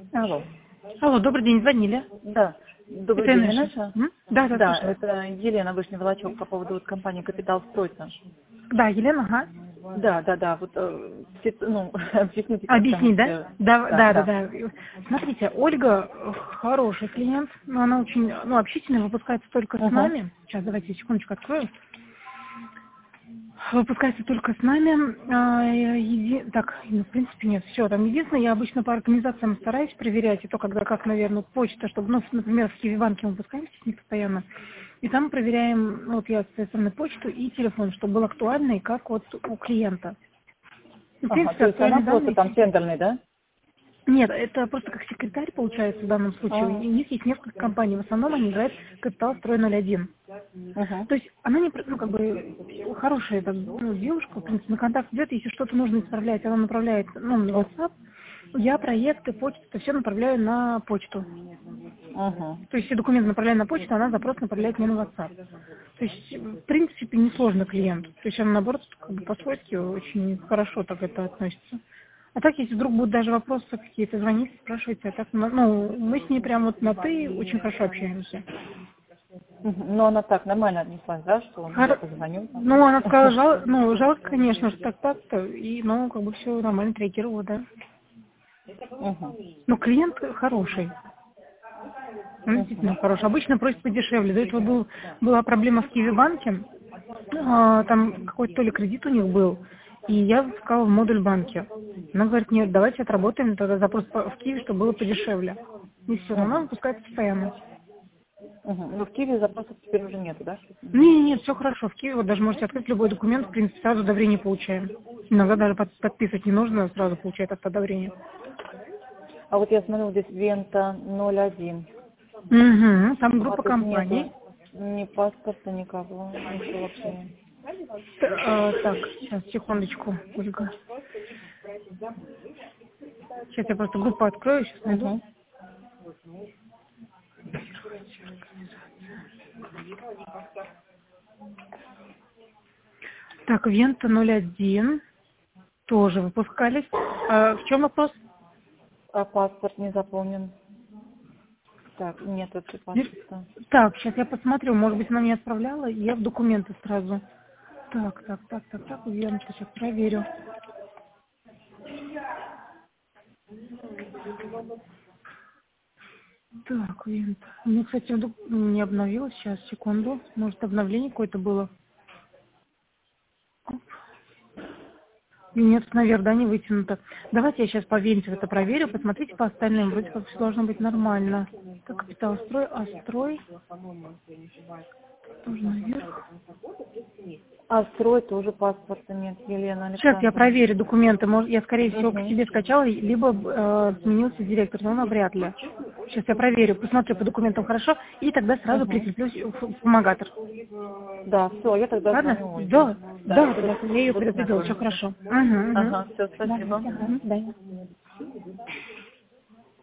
Алло. Алло, добрый день, звонили. Да. Добрый Это день, Инесса. Инесса. Да, Да, слушаю. это Елена Вышний-Волочок по поводу вот компании «Капитал Стройца». Да, Елена, ага. Да. Вот, объясните, как там Объясни, да? все. Да. Да. Смотрите, Ольга хороший клиент, но она очень, общительная, выпускается только с Угу. нами. Сейчас, давайте секундочку открою. Выпускается только с нами. В принципе, нет, все. Там единственное, я обычно по организациям стараюсь проверять, и то, когда, как, наверное, почта, чтобы, например, в Киевбанке мы выпускаемся с них постоянно, и там мы проверяем, я, соответственно, почту и телефон, чтобы был актуально, и как вот у клиента. В Ага, принципе, то есть она актуальные просто данные. там тендерный, да? Нет, это просто как секретарь получается в данном случае. У А, них есть несколько компаний, в основном они играют «Капитал Строй 01». угу. То есть она не, хорошая девушка, в принципе, на контакт идет, если что-то нужно исправлять, она направляет, на WhatsApp. Я проекты, почту, это все направляю на почту. Угу. То есть все документы направляю на почту, она запрос направляет мне на WhatsApp. То есть, в принципе, несложный клиент. То есть он, наоборот, по-свойски очень хорошо так это относится. А так, если вдруг будут даже вопросы какие-то, звоните, спрашивайте. А так, мы с ней прям вот на «ты» очень хорошо общаемся. Но она так нормально отнеслась, да, что я позвоню. Она сказала, жалко, конечно, что так-то, и, все нормально отреагировала, да. Угу. Но клиент хороший. Он действительно хороший. Обычно просят подешевле. До этого была проблема в Киевбанке. Там какой-то то ли кредит у них был. И я сказала в модуль банке. Она говорит, нет, давайте отработаем тогда запрос в Киеве, чтобы было подешевле. И все, но она выпускает постоянно. Угу. Но в Киеве запросов теперь уже нету, да? Нет, все хорошо. В Киеве вот даже можете открыть любой документ, в принципе, сразу одобрение получаем. Иногда даже подписывать не нужно, сразу получает от одобрения. А вот я смотрю, здесь Вента 01. Угу, там А группа тут компаний. нету ни паспорта, никого, ничего вообще нет. Так, сейчас, секундочку, Ольга. Сейчас я просто группу открою, сейчас найду. Угу. Так, Вента 01 тоже выпускались. В чем вопрос? А паспорт не заполнен. Так, нет вообще паспорта. Так, сейчас я посмотрю, может быть, она мне отправляла, и я в документы сразу. Так, Вента, сейчас проверю. Так, Вента. Мне, кстати, не обновилось, сейчас, секунду. Может, обновление какое-то было? Оп. И нет, наверх, да, не вытянуто. Давайте я сейчас по Венте это проверю, посмотрите по остальным, вроде как все должно быть нормально. Так, капитал строй, строй. Тоже наверх. А строй тоже паспорта нет, Елена Сейчас я Александровна. проверю документы. Может, я, скорее всего, к Угу. себе скачала, либо сменился директор, но навряд ли. Сейчас я проверю, посмотрю по документам хорошо, и тогда сразу Угу. прикреплюсь в помогатор. Да, все, я тогда Ладно? звоню Ольге. Да, тогда я ее Вот предупредила, все знакомимся. хорошо. Угу. Ага, все, Да, спасибо. ага, да.